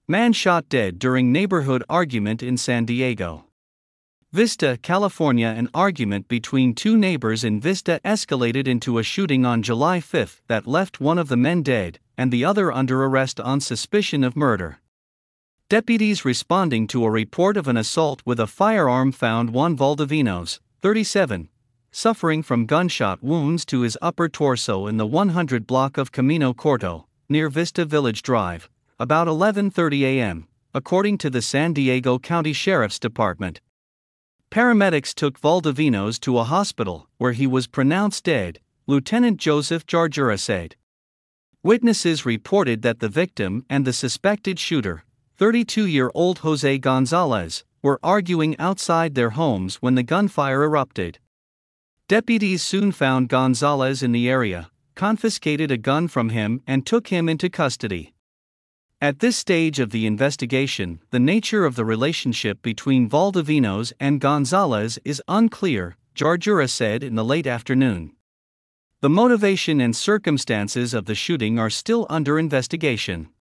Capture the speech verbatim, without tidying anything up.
Man shot dead during neighborhood argument in San Diego. Vista, California. An argument between two neighbors in Vista escalated into a shooting on July fifth that left one of the men dead and the other under arrest on suspicion of murder. Deputies responding to a report of an assault with a firearm found Juan Valdovinos, thirty-seven, suffering from gunshot wounds to his upper torso in the one hundred block of Camino Corto, near Vista Village Drive, about eleven thirty a m, according to the San Diego County Sheriff's Department. Paramedics took Valdovinos to a hospital, where he was pronounced dead, Lieutenant Joseph Jarjura said. Witnesses reported that the victim and the suspected shooter, thirty-two-year-old Jose Gonzalez, were arguing outside their homes when the gunfire erupted. Deputies soon found Gonzalez in the area, confiscated a gun from him and took him into custody. At this stage of the investigation, the nature of the relationship between Valdovinos and Gonzalez is unclear, Jarjura said in the late afternoon. The motivation and circumstances of the shooting are still under investigation.